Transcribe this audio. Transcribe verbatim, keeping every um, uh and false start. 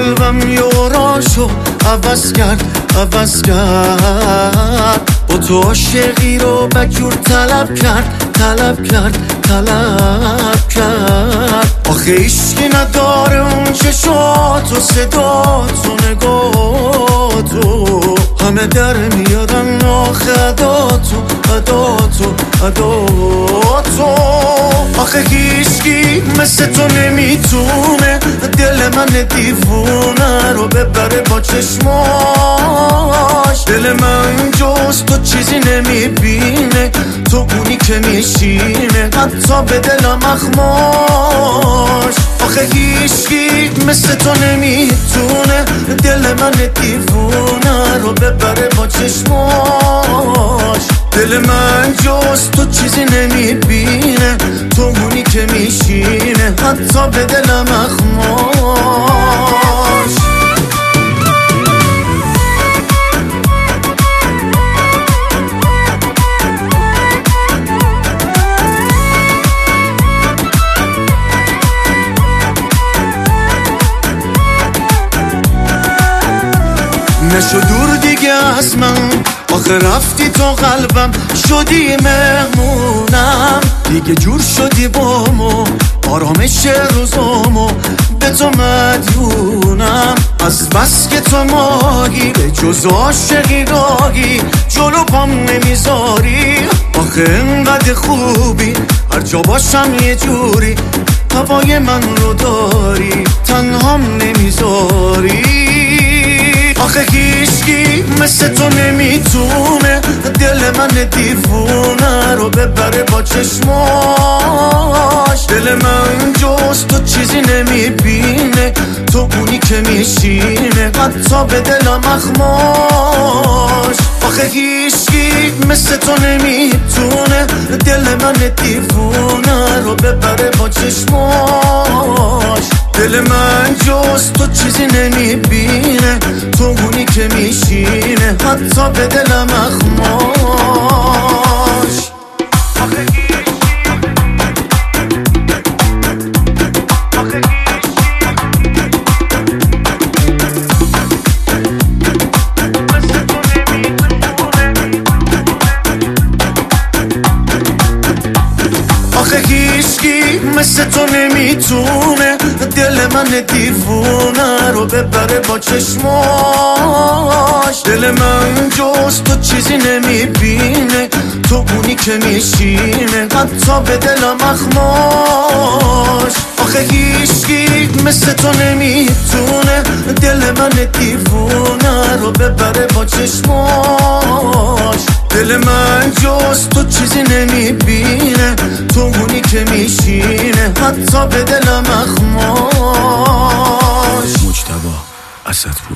قلبم یوراشو عوض کرد عوض کرد با تو عاشقی رو بجور طلب کرد طلب کرد طلب کرد آخه عشقی نداره اون چشات و صدات و نگاتو همه در میادن آخه عداتو عداتو عداتو آخه هیچکی مثل تو نمیتونه دل من دیوونه رو ببره با چشماش دل من جز تو چیزی نمیبینه تو اونی که میشینه حتی به دلم اخماش آخه هیچکی مثل تو نمیتونه دل من دیوونه رو ببره با چشماش دل من جز تو چیزی نمیبینه تو اونی که میشینه حتی به دلم اخماش نشو دور دیگه از من آخه رفتی تو قلبم شدی مهمونم دیگه جور شدی بامو آرامش روزامو به تو مدیونم از بس که تو ماهی به جز عاشقی راهی جلو پام نمیذاری آخه انقدر خوبی هر جا باشم یه جوری هوای من رو داری تنهام نمیذاری آخه هیچکی مثل تو نمیتونه دل من دیوونه رو ببره با چشماش دل من جز تو چیزی نمیبینه تو اونی که میشینه حتی به دلم اخماش آخه هیچکی مثل تو نمیتونه دل من دیوونه رو ببره با چشماش دل من جز تو چیزی نمیبینه تو اونی که میشینه حتی به دلم اخماش آخه هیچکی مثل تو نمیتونه دل من دیوونه رو ببره با چشماش دل من جز تو چیزی نمیبینه تو اونی که میشینه حتی به دلم اخماش آخه هیچکی مثل تو نمیتونه دل من دیوونه رو ببره با چشماش دل من جز تو چیزی نمیبینه تو اونی که میشینه حتی به دلم اخماش. مجتبی اسدپور.